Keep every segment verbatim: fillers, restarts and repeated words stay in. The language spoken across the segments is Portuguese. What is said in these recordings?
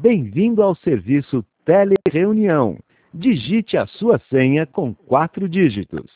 Bem-vindo ao serviço Telereunião. Digite a sua senha com quatro dígitos.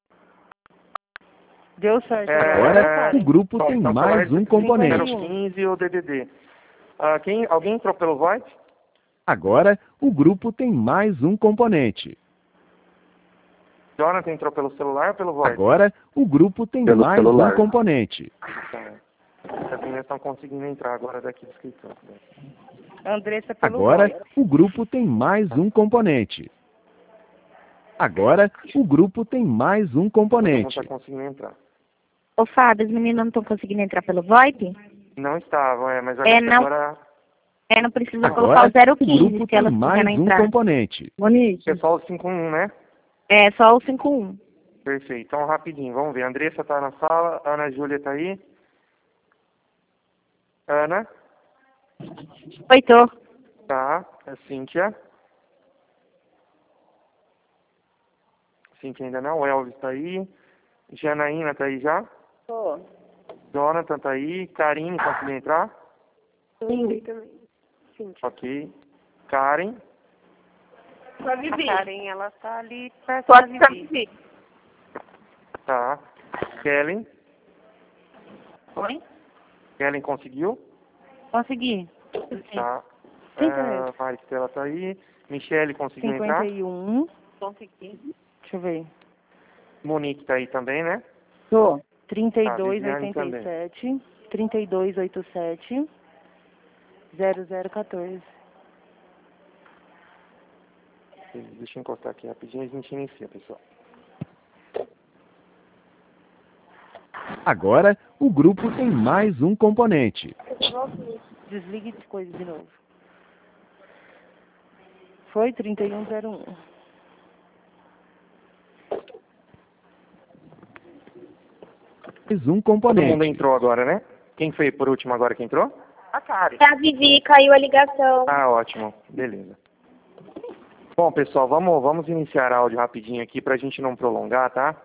Deu certo. É, Agora, o grupo bom, tem então, mais um componente. zero quinze e o D D D. Ah, quem, alguém entrou pelo VoIP? Agora, o grupo tem mais um componente. Jonathan entrou pelo celular ou pelo VoIP? Agora, o grupo tem Pelo mais celular. um componente. Tá. As meninas estão conseguindo entrar agora daqui do escritório. Andressa pelo Agora, VoIP. o grupo tem mais um componente. Agora, o grupo tem mais um Todo mundo componente. está conseguindo entrar. Ô, Fábio, os meninos não estão conseguindo entrar pelo VoIP? Não estavam, é, mas É, acho que não. agora... É, não precisa Agora, colocar o zero o quinze grupo se elas tem quiserem mais um entrar. componente. Monique. É só o cinco um, né? É, só o cinco um. Perfeito. Então, rapidinho, vamos ver. A Andressa está na sala, a Ana Júlia está aí. Ana, Oi, tô. tá. A Cíntia. Cíntia ainda não. O Elvis está aí. Janaína está aí já. Tô. Jonathan está aí. Karine, conseguiu entrar? Sim. também. Sim. Ok. Karen. A Vivi. A Karen, ela tá ali perto Pode da ser Vivi. Vivi. Tá. Kellen. Oi? Kellen conseguiu? Consegui. Tá. Cinquenta. Ah, Maristela tá aí. Michele conseguiu entrar? cinquenta e um. Consegui. Deixa eu ver. Monique tá aí também, né? Tô. trinta e Tá, dois, Viviane oitenta e sete. trinta e dois, oitenta e sete. zero zero quatorze. Deixa eu encostar aqui rapidinho e a gente inicia, pessoal. Agora, o grupo tem mais um componente. Desligue de coisa de novo. Foi trinta e um zero um. Mais um Todo mundo componente. entrou agora, né? Quem foi por último agora que entrou? A Karen. A Vivi, caiu a ligação. Ah, ótimo. Beleza. Bom, pessoal, vamos, vamos iniciar áudio rapidinho aqui para a gente não prolongar, tá?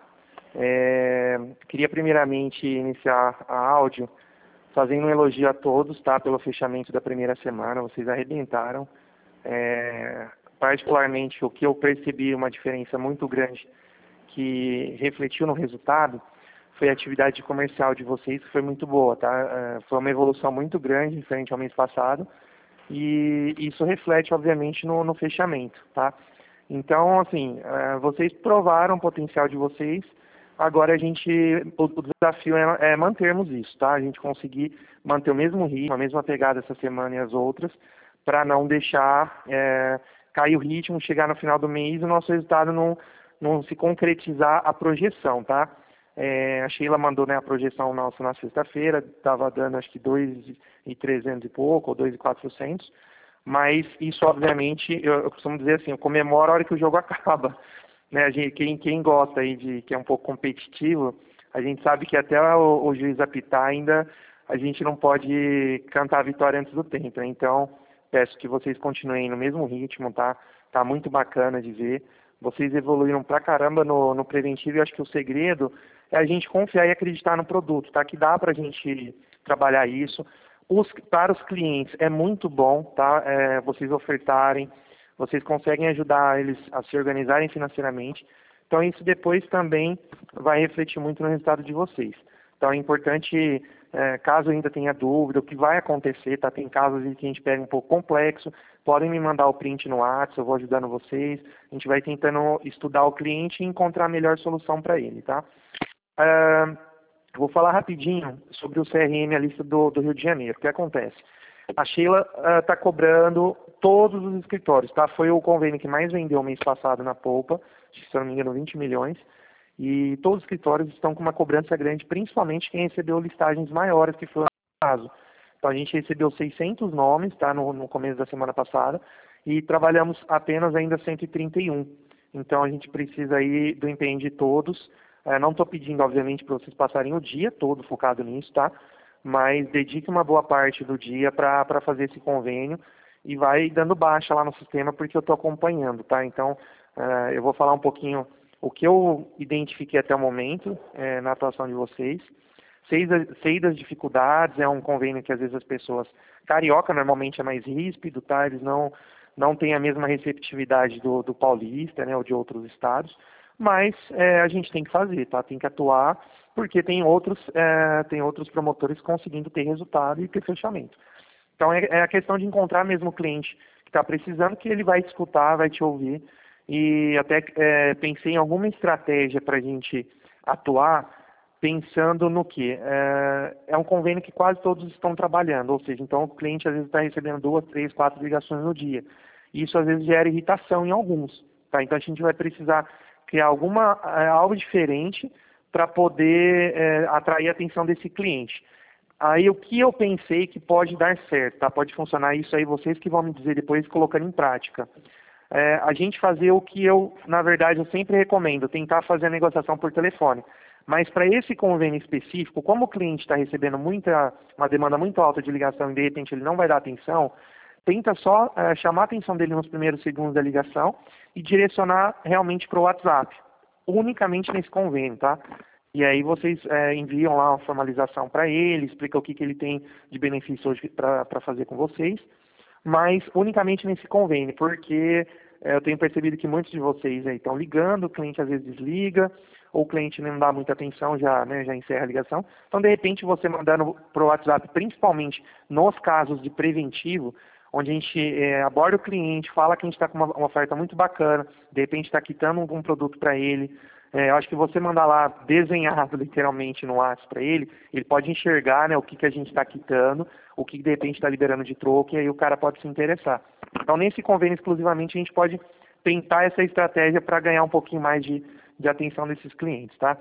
É, queria primeiramente iniciar a áudio fazendo um elogio a todos, tá? Pelo fechamento da primeira semana, vocês arrebentaram. É, particularmente, o que eu percebi uma diferença muito grande que refletiu no resultado foi a atividade comercial de vocês, que foi muito boa, tá? É, foi uma evolução muito grande diferente ao mês passado. E isso reflete, obviamente, no, no fechamento, tá? Então, assim, uh, vocês provaram o potencial de vocês, agora a gente, o, o desafio é, é mantermos isso, tá? A gente conseguir manter o mesmo ritmo, a mesma pegada essa semana e as outras, para não deixar é, cair o ritmo, chegar no final do mês e o nosso resultado não, não se concretizar a projeção, tá? É, a Sheila mandou, né, a projeção nossa na sexta-feira, estava dando acho que dois mil e trezentos e pouco, ou dois mil e quatrocentos, mas isso obviamente, eu, eu costumo dizer assim, eu comemoro a hora que o jogo acaba, né, a gente, quem, quem gosta aí de, que é um pouco competitivo, a gente sabe que até o, o juiz apitar ainda, a gente não pode cantar a vitória antes do tempo, né? Então, peço que vocês continuem no mesmo ritmo, tá? Tá muito bacana de ver, vocês evoluíram pra caramba no, no preventivo, e eu acho que o segredo é a gente confiar e acreditar no produto, tá? Que dá pra gente trabalhar isso. Os, para os clientes é muito bom, tá? É, vocês ofertarem, vocês conseguem ajudar eles a se organizarem financeiramente. Então isso depois também vai refletir muito no resultado de vocês. Então é importante, é, caso ainda tenha dúvida, o que vai acontecer, tá? Tem casos em que a gente pega um pouco complexo, podem me mandar o print no WhatsApp, eu vou ajudando vocês. A gente vai tentando estudar o cliente e encontrar a melhor solução para ele, tá? Uh, vou falar rapidinho sobre o C R M, a lista do, do Rio de Janeiro. O que acontece? A Sheila está uh, cobrando todos os escritórios, tá? Foi o convênio que mais vendeu mês passado na Poupa, se não me engano vinte milhões, e todos os escritórios estão com uma cobrança grande, principalmente quem recebeu listagens maiores, que foi o caso. Então a gente recebeu seiscentos nomes, tá? No, no começo da semana passada, e trabalhamos apenas ainda cento e trinta e um. Então a gente precisa aí do empenho de todos. É, não estou pedindo, obviamente, para vocês passarem o dia todo focado nisso, tá? Mas dedique uma boa parte do dia para fazer esse convênio e vai dando baixa lá no sistema porque eu estou acompanhando, tá? Então, é, eu vou falar um pouquinho o que eu identifiquei até o momento é, na atuação de vocês. sei, sei das dificuldades, é um convênio que às vezes as pessoas, carioca normalmente é mais ríspido, tá? Eles não, não têm a mesma receptividade do, do paulista, né, ou de outros estados, mas é, a gente tem que fazer, tá? Tem que atuar, porque tem outros, é, tem outros promotores conseguindo ter resultado e ter fechamento. Então é, é a questão de encontrar mesmo o cliente que está precisando, que ele vai te escutar, vai te ouvir, e até é, pensei em alguma estratégia para a gente atuar, pensando no que? É, é um convênio que quase todos estão trabalhando, ou seja, então o cliente às vezes está recebendo duas, três, quatro ligações no dia. E isso às vezes gera irritação em alguns. Tá? Então a gente vai precisar criar alguma, é, algo diferente para poder é, atrair a atenção desse cliente. Aí o que eu pensei que pode dar certo, tá? Pode funcionar isso aí, vocês que vão me dizer depois colocando em prática. É, a gente fazer o que eu, na verdade, eu sempre recomendo, tentar fazer a negociação por telefone. Mas para esse convênio específico, como o cliente está recebendo muita, uma demanda muito alta de ligação e de repente ele não vai dar atenção, tenta só é, chamar a atenção dele nos primeiros segundos da ligação e direcionar realmente para o WhatsApp, unicamente nesse convênio, tá? E aí vocês é, enviam lá uma formalização para ele, explica o que, que ele tem de benefício hoje para fazer com vocês, mas unicamente nesse convênio, porque é, eu tenho percebido que muitos de vocês aí estão ligando, o cliente às vezes desliga, ou o cliente não dá muita atenção, já, né, já encerra a ligação. Então, de repente, você mandando para o WhatsApp, principalmente nos casos de preventivo, onde a gente é, aborda o cliente, fala que a gente está com uma, uma oferta muito bacana, de repente está quitando algum produto para ele. É, eu acho que você mandar lá desenhado, literalmente, no WhatsApp para ele, ele pode enxergar, né, o que, que a gente está quitando, o que de repente está liberando de troco, e aí o cara pode se interessar. Então, nesse convênio exclusivamente, a gente pode tentar essa estratégia para ganhar um pouquinho mais de, de atenção desses clientes, tá?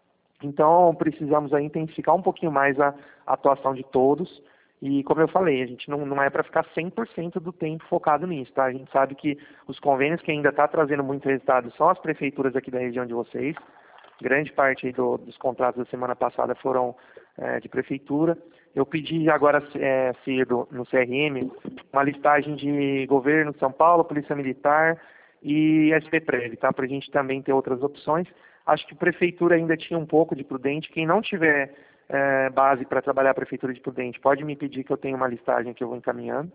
Então, precisamos aí intensificar um pouquinho mais a, a atuação de todos. E, como eu falei, a gente não, não é para ficar cem por cento do tempo focado nisso, tá? A gente sabe que os convênios que ainda está trazendo muito resultado são as prefeituras aqui da região de vocês. Grande parte aí do, dos contratos da semana passada foram é, de prefeitura. Eu pedi agora é, cedo no C R M uma listagem de governo de São Paulo, Polícia Militar e S P Prev, tá? Para a gente também ter outras opções. Acho que prefeitura ainda tinha um pouco de Prudente. Quem não tiver é, base para trabalhar a prefeitura de Prudente, pode me pedir que eu tenha uma listagem que eu vou encaminhando.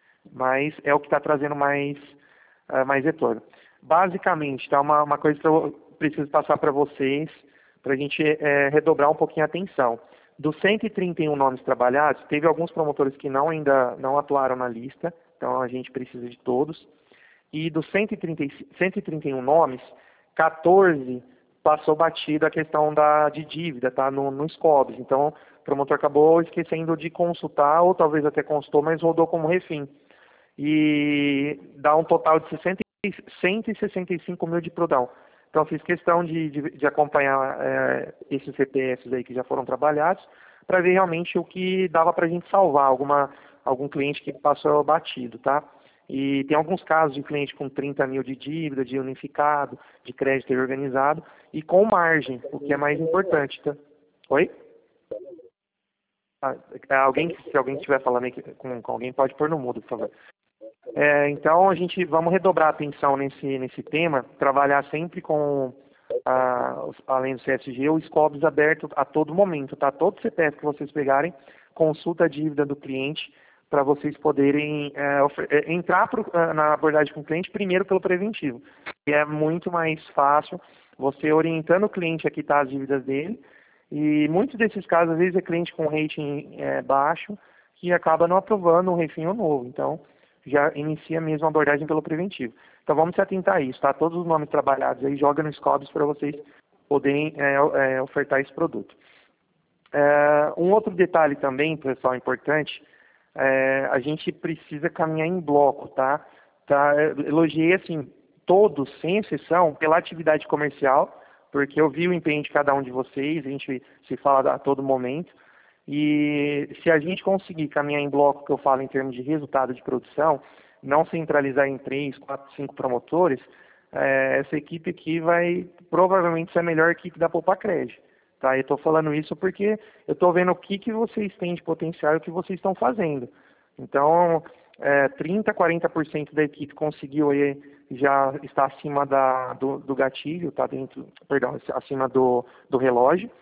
Mas é o que está trazendo mais, uh, mais retorno. Basicamente, tá? Uma, uma coisa que eu preciso passar para vocês, para a gente é, redobrar um pouquinho a atenção. Dos cento e trinta e um nomes trabalhados, teve alguns promotores que não ainda não atuaram na lista, então a gente precisa de todos. E dos cento e trinta, cento e trinta e um nomes, quatorze passou batido a questão da, de dívida, tá? No, no SCOBS. Então, o promotor acabou esquecendo de consultar, ou talvez até consultou, mas rodou como refém. E dá um total de cento e sessenta e cinco mil de Prodão. Então, fiz questão de, de, de acompanhar é, esses C P Fs aí que já foram trabalhados, para ver realmente o que dava para a gente salvar, alguma, algum cliente que passou batido, tá? E tem alguns casos de cliente com trinta mil de dívida, de unificado, de crédito organizado, e com margem, o que é mais importante, tá? Oi? Ah, alguém, se alguém estiver falando aí com, com alguém, pode pôr no mudo, por favor. É, então, a gente vamos redobrar a atenção nesse, nesse tema, trabalhar sempre com, a, além do C S G, o SCOBS aberto a todo momento, tá? Todo C P F que vocês pegarem, consulta a dívida do cliente, para vocês poderem é, entrar pro, na abordagem com o cliente primeiro pelo preventivo. E é muito mais fácil você orientando o cliente a quitar as dívidas dele, e muitos desses casos, às vezes, é cliente com rating é, baixo, que acaba não aprovando um refino novo. Então, já inicia mesmo a abordagem pelo preventivo. Então, vamos se atentar a isso, tá? Todos os nomes trabalhados aí, joga no SCOBS para vocês poderem é, é, ofertar esse produto. É, um outro detalhe também, pessoal, importante, é, a gente precisa caminhar em bloco, tá? tá? Elogiei, assim, todos, sem exceção, pela atividade comercial, porque eu vi o empenho de cada um de vocês, a gente se fala a todo momento, e se a gente conseguir caminhar em bloco, que eu falo em termos de resultado de produção, não centralizar em três, quatro, cinco promotores, é, essa equipe aqui vai provavelmente ser a melhor equipe da Poupacred. Tá? Eu estou falando isso porque eu estou vendo o que, que vocês têm de potencial e o que vocês estão fazendo. Então, é, trinta, quarenta por cento da equipe conseguiu aí, já está acima da, do, do gatilho, tá dentro, perdão, acima do, do relógio.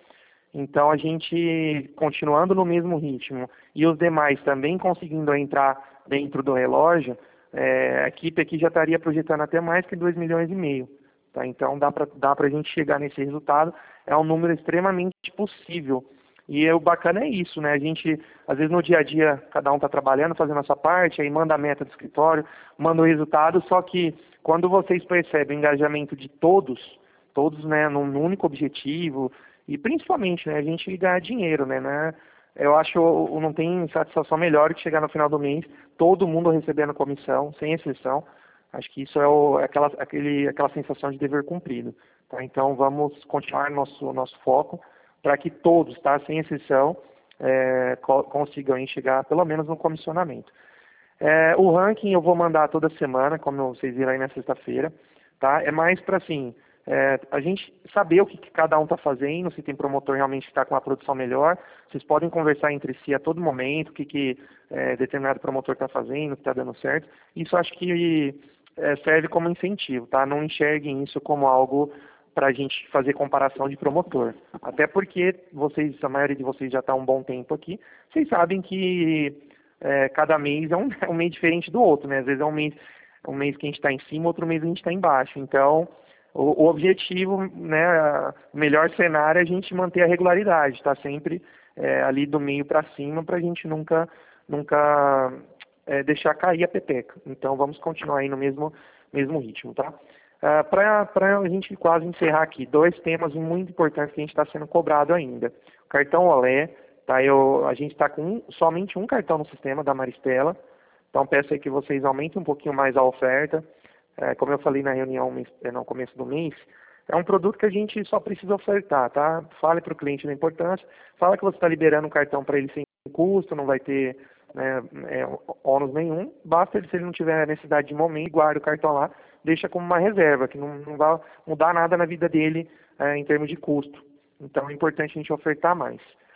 Então, a gente, continuando no mesmo ritmo e os demais também conseguindo entrar dentro do relógio, é, a equipe aqui já estaria projetando até mais que dois milhões e meio. Tá? Então, dá para dá para a gente chegar nesse resultado. É um número extremamente possível. E o bacana é isso, né? A gente, às vezes no dia a dia, cada um está trabalhando, fazendo a sua parte, aí manda a meta do escritório, manda o resultado, só que quando vocês percebem o engajamento de todos, todos, né, num único objetivo, e principalmente, né, a gente ganhar dinheiro, né, né? Eu acho, não tem satisfação melhor que chegar no final do mês, todo mundo recebendo comissão, sem exceção. Acho que isso é, o, é aquela, aquele, aquela sensação de dever cumprido. Tá? Então, vamos continuar nosso, nosso foco para que todos, tá, sem exceção, é, co consigam chegar pelo menos no comissionamento. É, o ranking eu vou mandar toda semana, como vocês viram aí na sexta-feira. Tá? É mais para, assim, é, a gente saber o que, que cada um está fazendo, se tem promotor realmente que está com uma produção melhor. Vocês podem conversar entre si a todo momento, o que, que é, determinado promotor está fazendo, o que está dando certo. Isso acho que é, serve como incentivo, tá? Não enxerguem isso como algo para a gente fazer comparação de promotor. Até porque vocês, a maioria de vocês já está há um bom tempo aqui, vocês sabem que é, cada mês é um, é um mês diferente do outro, né? Às vezes é um mês, um mês que a gente está em cima, outro mês a gente está embaixo. Então, o, o objetivo, né, o melhor cenário é a gente manter a regularidade, está sempre é, ali do meio para cima, para a gente nunca, nunca é, deixar cair a peteca. Então, vamos continuar aí no mesmo, mesmo ritmo, tá? Uh, para a gente quase encerrar aqui, dois temas muito importantes que a gente está sendo cobrado ainda. O cartão Olé, tá? Eu, a gente está com um, somente um cartão no sistema da Maristela, então peço aí que vocês aumentem um pouquinho mais a oferta. É, como eu falei na reunião no começo do mês, é um produto que a gente só precisa ofertar, tá? Fale para o cliente da importância, fala que você está liberando um cartão para ele sem custo, não vai ter, né, é, ônus nenhum, basta ele, se ele não tiver necessidade de momento, guarda o cartão lá, deixa como uma reserva, que não, não vai mudar nada na vida dele é, em termos de custo. Então é importante a gente ofertar mais.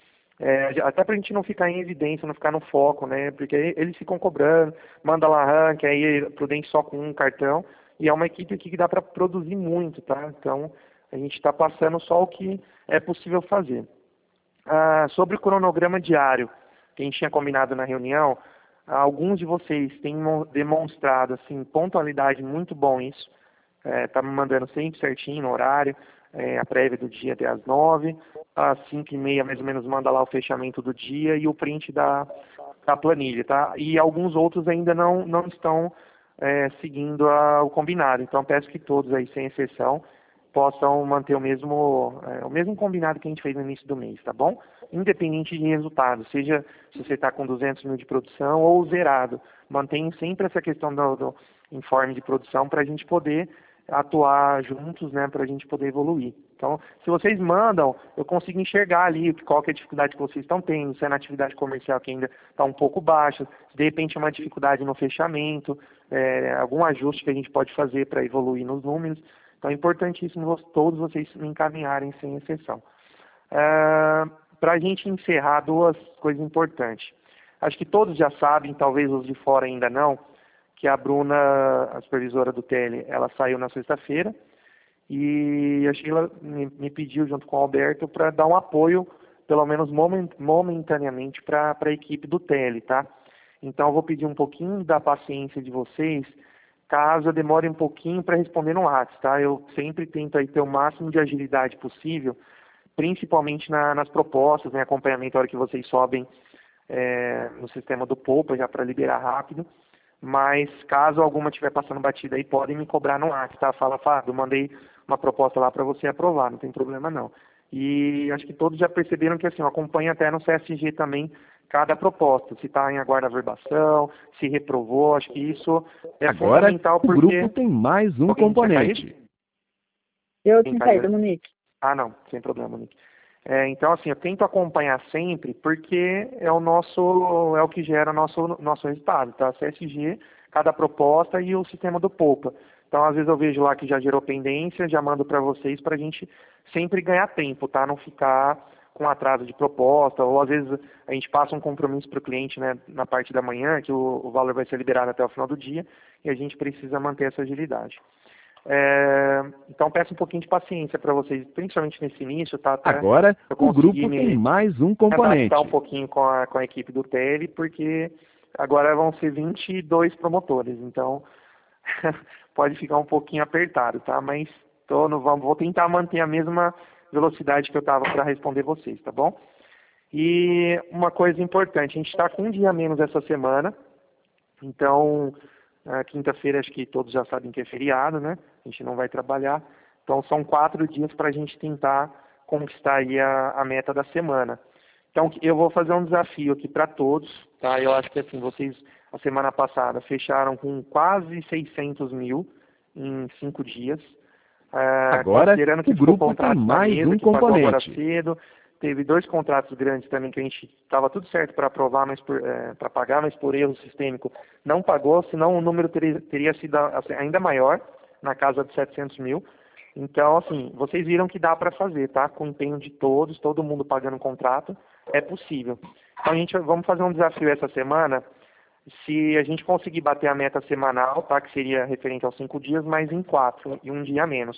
É, até para a gente não ficar em evidência, não ficar no foco, né? Porque eles ficam cobrando, manda lá ranking, aí Prudente só com um cartão, e é uma equipe aqui que dá para produzir muito, tá? Então a gente está passando só o que é possível fazer. Ah, sobre o cronograma diário, que a gente tinha combinado na reunião, alguns de vocês têm demonstrado assim, pontualidade muito bom isso. É, tá me mandando sempre certinho no horário, é, a prévia do dia até às nove, às cinco e meia mais ou menos manda lá o fechamento do dia e o print da, da planilha, tá? E alguns outros ainda não, não estão é, seguindo a, o combinado, então peço que todos aí, sem exceção, possam manter o mesmo, é, o mesmo combinado que a gente fez no início do mês, tá bom? Independente de resultado, seja se você está com duzentos mil de produção ou zerado, mantenha sempre essa questão do, do informe de produção para a gente poder atuar juntos, né, para a gente poder evoluir. Então, se vocês mandam, eu consigo enxergar ali qual que é a dificuldade que vocês estão tendo, se é na atividade comercial que ainda está um pouco baixa, se de repente é uma dificuldade no fechamento, é, algum ajuste que a gente pode fazer para evoluir nos números. Então, é importantíssimo todos vocês me encaminharem sem exceção. Uh, para a gente encerrar, duas coisas importantes. Acho que todos já sabem, talvez os de fora ainda não, que a Bruna, a supervisora do T L, ela saiu na sexta-feira e a Sheila me, me pediu, junto com o Alberto, para dar um apoio, pelo menos moment, momentaneamente, para a equipe do T L, tá? Então, eu vou pedir um pouquinho da paciência de vocês, caso eu demore um pouquinho para responder no WhatsApp, tá? Eu sempre tento aí ter o máximo de agilidade possível, principalmente na, nas propostas, né, acompanhamento, a hora que vocês sobem é, no sistema do Poupa, já para liberar rápido. Mas caso alguma estiver passando batida aí, podem me cobrar no WhatsApp, tá? Fala, Fábio, eu mandei uma proposta lá para você aprovar, não tem problema não. E acho que todos já perceberam que assim, eu acompanho até no C S G também cada proposta, se está em aguardo averbação, se reprovou, acho que isso é Agora, fundamental porque... o grupo tem mais um Alguém componente. Eu tinha caído, Monique. Ah, não, sem problema, Monique. É, então, assim, eu tento acompanhar sempre porque é o nosso, é o que gera nosso nosso resultado, tá? C S G, cada proposta e o sistema do Poupa. Então, às vezes eu vejo lá que já gerou pendência, já mando para vocês para a gente sempre ganhar tempo, tá? Não ficar com atraso de proposta, ou às vezes a gente passa um compromisso para o cliente, né, na parte da manhã, que o, o valor vai ser liberado até o final do dia, e a gente precisa manter essa agilidade. É, então peço um pouquinho de paciência para vocês, principalmente nesse início, tá? Até Agora, eu o grupo consegui me tem mais um componente. adaptar um pouquinho com a, com a equipe do T L, porque agora vão ser vinte e dois promotores, então pode ficar um pouquinho apertado, tá? Mas tô no, vou tentar manter a mesma velocidade que eu estava para responder vocês, tá bom? E uma coisa importante, a gente está com um dia a menos essa semana, então, quinta-feira acho que todos já sabem que é feriado, né? A gente não vai trabalhar, então são quatro dias para a gente tentar conquistar aí a, a meta da semana. Então, eu vou fazer um desafio aqui para todos, tá? Eu acho que assim, vocês, a semana passada, fecharam com quase seiscentos mil em cinco dias. É, agora, considerando que o grupo tem mais mesa, um que componente. Agora cedo, teve dois contratos grandes também que a gente estava tudo certo para aprovar, mas é, para pagar, mas por erro sistêmico não pagou, senão o número teria, teria sido assim, ainda maior, na casa de setecentos mil. Então, assim, vocês viram que dá para fazer, tá? Com o empenho de todos, todo mundo pagando o contrato, é possível. Então, a gente vamos fazer um desafio essa semana. Se a gente conseguir bater a meta semanal, tá, que seria referente aos cinco dias, mas em quatro e um dia a menos,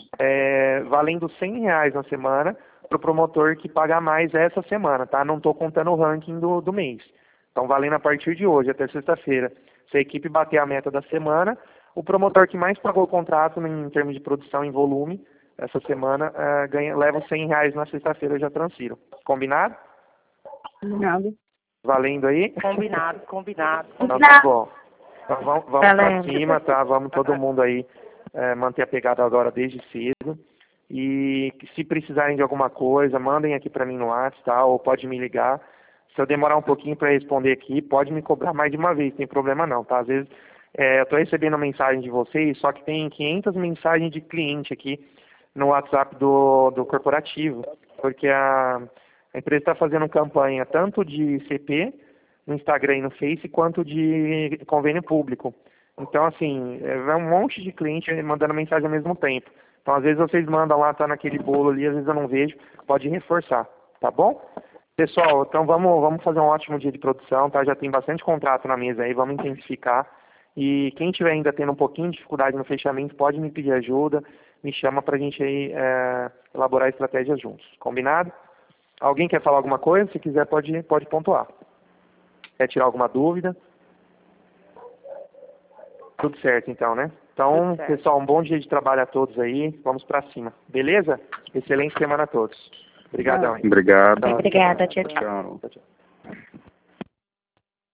é, valendo cem reais na semana para o promotor que pagar mais essa semana, tá? Não estou contando o ranking do, do mês. Então, valendo a partir de hoje até sexta-feira. Se a equipe bater a meta da semana, o promotor que mais pagou o contrato em termos de produção em volume essa semana é, ganha, leva os cem reais na sexta-feira, eu já transfiro. Combinado? Combinado. Valendo aí? Combinado, combinado. Então tá bom. Então vamos, vamos pra Valendo. cima, tá? Vamos todo mundo aí é, manter a pegada agora desde cedo. E se precisarem de alguma coisa, mandem aqui pra mim no WhatsApp, tá? Ou pode me ligar. Se eu demorar um pouquinho para responder aqui, pode me cobrar mais de uma vez, não tem problema não, tá? Às vezes é, eu tô recebendo mensagem de vocês, só que tem quinhentas mensagens de cliente aqui no WhatsApp do, do corporativo, porque a... A empresa está fazendo campanha tanto de C P, no Instagram e no Face, quanto de convênio público. Então, assim, é um monte de cliente mandando mensagem ao mesmo tempo. Então, às vezes vocês mandam lá, tá naquele bolo ali, às vezes eu não vejo, pode reforçar, tá bom? Pessoal, então vamos, vamos fazer um ótimo dia de produção, tá? Já tem bastante contrato na mesa aí, vamos intensificar. E quem tiver ainda tendo um pouquinho de dificuldade no fechamento, pode me pedir ajuda, me chama pra gente aí é, elaborar estratégias juntos. Combinado? Alguém quer falar alguma coisa? Se quiser, pode, pode pontuar. Quer tirar alguma dúvida? Tudo certo, então, né? Então, pessoal, um bom dia de trabalho a todos aí. Vamos pra cima. Beleza? Excelente semana a todos. Obrigadão. Obrigado. Obrigada, tchau, tchau. Tchau. Tchau, tchau.